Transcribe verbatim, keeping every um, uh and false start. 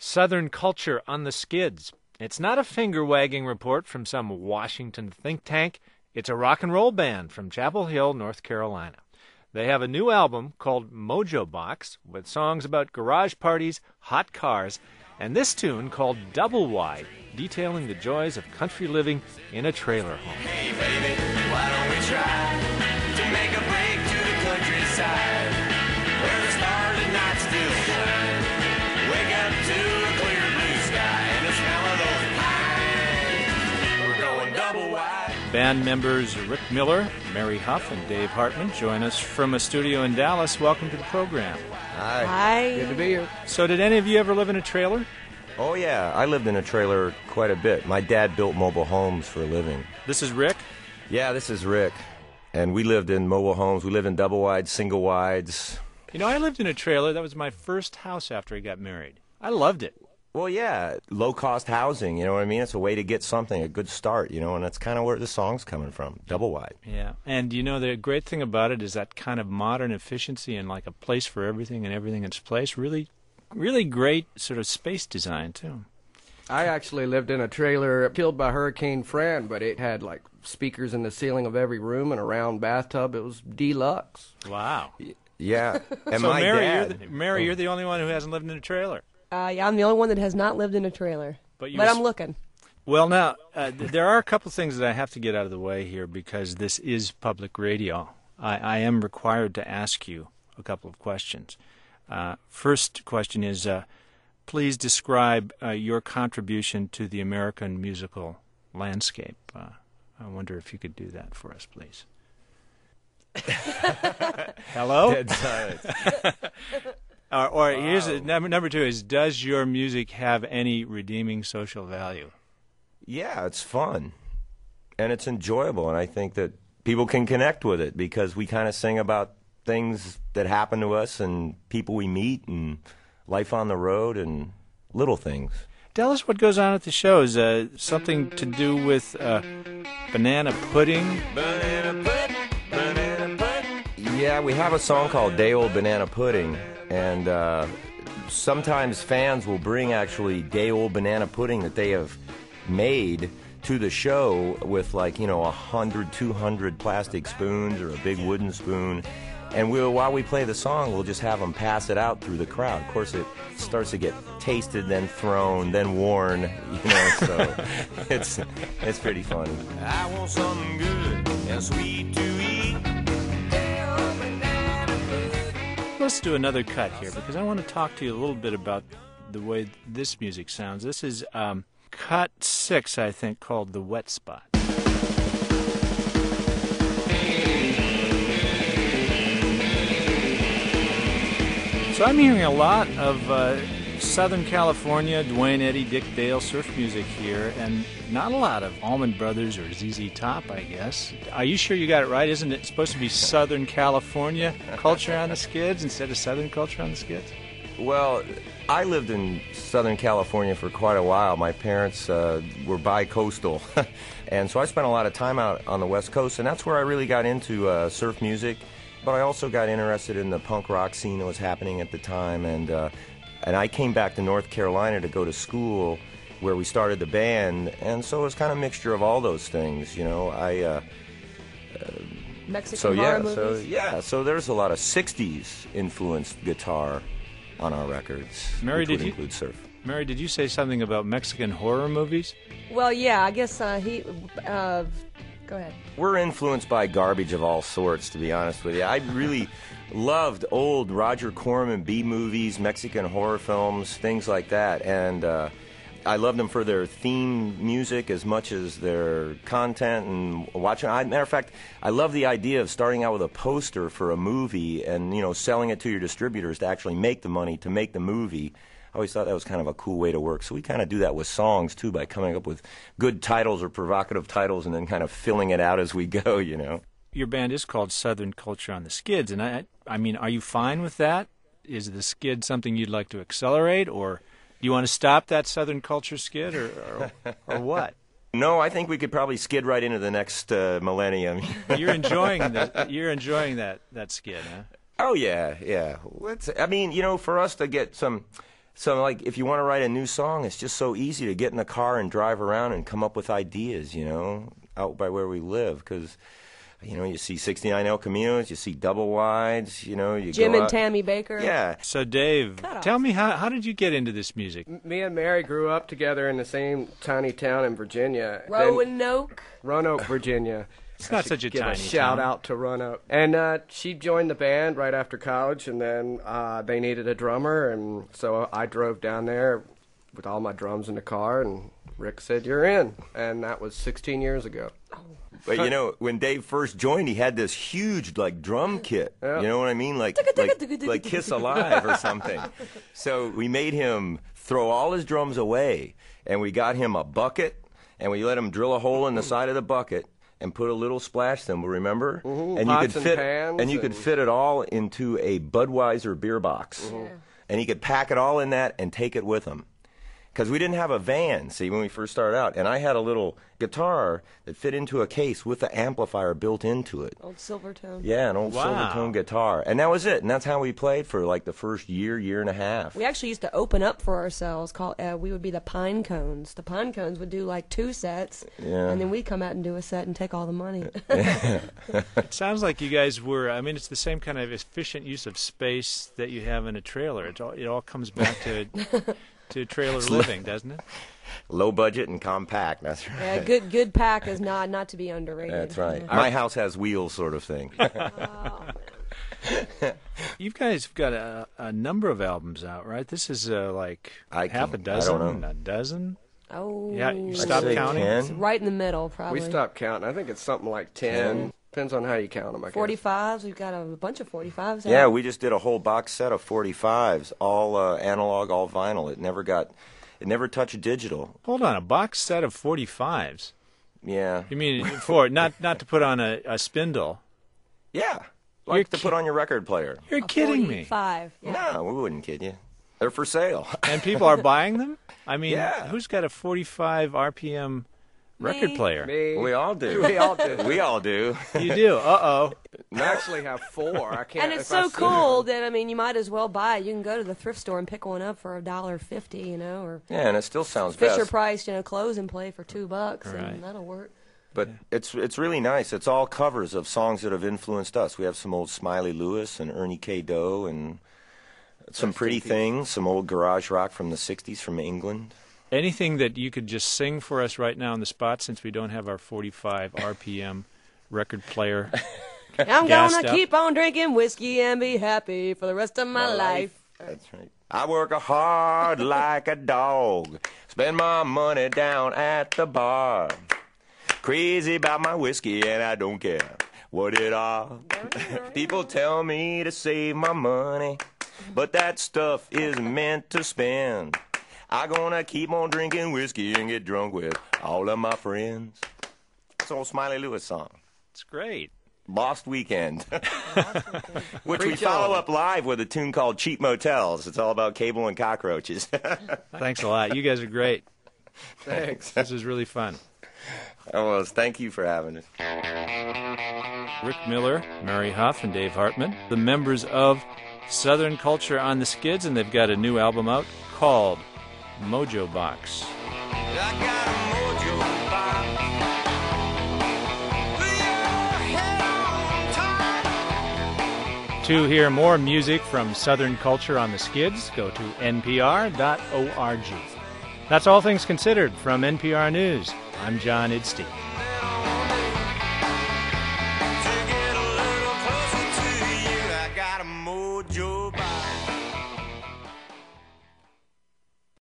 Southern Culture on the Skids. It's not a finger-wagging report from some Washington think tank. It's a rock and roll band from Chapel Hill, North Carolina. They have a new album called Mojo Box with songs about garage parties, hot cars, and this tune called Double Wide, detailing the joys of country living in a trailer home. Hey baby, why don't we try to make a break to the countryside where the stars at night still shine. Wake up to a clear blue sky and the smell of those pines. We're going double wide. Band members Rick Miller, Mary Huff, and Dave Hartman join us from a studio in Dallas. Welcome to the program. Hi. Hi. Good to be here. So did any of you ever live in a trailer? Oh, yeah. I lived in a trailer quite a bit. My dad built mobile homes for a living. This is Rick. Yeah, this is Rick. And we lived in mobile homes. We lived in double wides, single wides. You know, I lived in a trailer. That was my first house after I got married. I loved it. Well, yeah, low-cost housing, you know what I mean? It's a way to get something, a good start, you know, and that's kind of where the song's coming from, double wide. Yeah, and you know, the great thing about it is that kind of modern efficiency and like a place for everything and everything in its place. Really, really great sort of space design, too. I actually lived in a trailer killed by Hurricane Fran, but it had like speakers in the ceiling of every room and a round bathtub. It was deluxe. Wow. Yeah, and so my Mary, dad... you're the, Mary, you're the only one who hasn't lived in a trailer. Uh, yeah, I'm the only one that has not lived in a trailer. But, you but was- I'm looking. Well, now, uh, th- there are a couple things that I have to get out of the way here because this is public radio. I, I am required to ask you a couple of questions. Uh, first question is, uh, please describe uh, your contribution to the American musical landscape. Uh, I wonder if you could do that for us, please. Hello? Dead silence. Or, or wow. here's a, number number two is: does your music have any redeeming social value? Yeah, it's fun, and it's enjoyable, and I think that people can connect with it because we kind of sing about things that happen to us and people we meet and life on the road and little things. Tell us what goes on at the shows. Uh, something to do with uh, banana pudding. Banana pudding, banana pudding. Yeah, we have a song called Day Old Banana Pudding. And uh, sometimes fans will bring actually day-old banana pudding that they have made to the show with like, you know, one hundred, two hundred plastic spoons or a big wooden spoon. And we'll, while we play the song, we'll just have them pass it out through the crowd. Of course, it starts to get tasted, then thrown, then worn, you know, so it's, it's pretty funny. I want something good and sweet to eat. Let's do another cut here because I want to talk to you a little bit about the way this music sounds. This is um, cut six, I think, called The Wet Spot. So I'm hearing a lot of uh, Southern California, Dwayne Eddy, Dick Dale surf music here, and not a lot of Allman Brothers or Z Z Top, I guess. Are you sure you got it right? Isn't it supposed to be Southern California culture on the skids instead of Southern culture on the skids? Well, I lived in Southern California for quite a while. My parents uh, were bi-coastal, and so I spent a lot of time out on the West Coast, and that's where I really got into uh, surf music. But I also got interested in the punk rock scene that was happening at the time, and uh, and I came back to North Carolina to go to school where we started the band, and so it was kind of a mixture of all those things, you know. I uh, uh, Mexican so horror yeah, movies. so yeah, so there's a lot of sixties influenced guitar on our records. Mary, which did would you- include surf? Mary, did you say something about Mexican horror movies? Well, yeah, I guess uh, he... Uh, go ahead. We're influenced by garbage of all sorts, to be honest with you. I really loved old Roger Corman B-movies, Mexican horror films, things like that. And uh, I loved them for their theme music as much as their content and watching. I, matter of fact, I love the idea of starting out with a poster for a movie and, you know, selling it to your distributors to actually make the money to make the movie. I always thought that was kind of a cool way to work. So we kind of do that with songs, too, by coming up with good titles or provocative titles and then kind of filling it out as we go, you know. Your band is called Southern Culture on the Skids, and I, I mean, are you fine with that? Is the skid something you'd like to accelerate, or do you want to stop that Southern Culture skid, or, or, or what? No, I think we could probably skid right into the next uh, millennium. You're enjoying that. You're enjoying that that skid, huh? Oh yeah, yeah. Let's. I mean, you know, for us to get some So, like, if you want to write a new song, it's just so easy to get in a car and drive around and come up with ideas, you know, out by where we live. Because, you know, you see sixty-nine El Caminos, you see double wides, you know. You Jim go and out. Tammy Baker. Yeah. So, Dave, Cut off. tell me, how, how did you get into this music? Me and Mary grew up together in the same tiny town in Virginia. Then- Roanoke. Roanoke, Virginia. It's not such a Give tiny a shout town. out to Roanoke. And uh, she joined the band right after college, and then uh, they needed a drummer, and so I drove down there with all my drums in the car, and Rick said, "You're in," and that was sixteen years ago. But, you know, when Dave first joined, he had this huge, like, drum kit. Yeah. You know what I mean? Like, like, like Kiss Alive or something. So we made him throw all his drums away, and we got him a bucket, and we let him drill a hole in the side of the bucket and put a little splash cymbal, remember? Mhm. And Pots you could and fit pans and you could and- fit it all into a Budweiser beer box. Mm-hmm. And he could pack it all in that and take it with him. Because we didn't have a van, see, when we first started out. And I had a little guitar that fit into a case with the amplifier built into it. Old Silvertone. Yeah, an old Wow. Silvertone guitar. And that was it. And that's how we played for like the first year, year and a half. We actually used to open up for ourselves. Call uh, we would be the Pine Cones. The Pine Cones would do like two sets, Yeah. and then we'd come out and do a set and take all the money. It sounds like you guys were, I mean, it's the same kind of efficient use of space that you have in a trailer. It all, it all comes back to to trailer living, doesn't it? Low budget and compact, that's right. Yeah, good good pack is not not to be underrated. That's right. Yeah. My house has wheels, sort of thing. Oh, man. You guys have got a, a number of albums out, right? This is uh, like I half a can- I dozen, don't know. a dozen? Oh, Yeah, you I'd stopped say counting? ten. It's right in the middle, probably. We stopped counting. I think it's something like ten. ten. Depends on how you count them, I guess. forty-fives. We've got a bunch of forty-fives. Yeah, out. we just did a whole box set of forty-fives, all uh, analog, all vinyl. It never got, it never touched digital. Hold on, a box set of forty-fives. Yeah. You mean for not not to put on a, a spindle? Yeah. You're Like to ki- put on your record player. You're A kidding me. forty-five. Yeah. No, we wouldn't kid you. They're for sale. And people are buying them? I mean, Yeah. who's got a forty-five R P M record Me. player? Me. We all do. We all do. We all do. You do. Uh-oh. I actually have four. I can't. And it's if I so see cool that I mean, you might as well buy it. You can go to the thrift store and pick one up for a dollar fifty, you know, or Yeah, and it still sounds Fisher best. Price, you know, clothes and play for two bucks, Right. and that'll work. But it's it's really nice. It's all covers of songs that have influenced us. We have some old Smiley Lewis and Ernie K. Doe and some pretty things, some old garage rock from the sixties from England. Anything that you could just sing for us right now on the spot, since we don't have our forty-five R P M record player. I'm Gassed gonna up. keep on drinking whiskey and be happy for the rest of my, My life. That's right. I work hard like a dog. Spend my money down at the bar. Crazy about my whiskey and I don't care what it are. People tell me to save my money, but that stuff is meant to spend. I gonna keep on drinking whiskey and get drunk with all of my friends. It's an old Smiley Lewis song. It's great. Lost Weekend, which we Preach follow on. up live with a tune called Cheap Motels. It's all about cable and cockroaches. Thanks a lot. You guys are great. Thanks. This is really fun. Oh, well, thank you for having us. Rick Miller, Mary Huff, and Dave Hartman, the members of Southern Culture on the Skids, and they've got a new album out called Mojo Box. I got a mojo box. With your head on top. To hear more music from Southern Culture on the Skids, go to N P R dot org. That's All Things Considered from N P R News. I'm John Idstein. To get a little closer to you, I got a mojo box.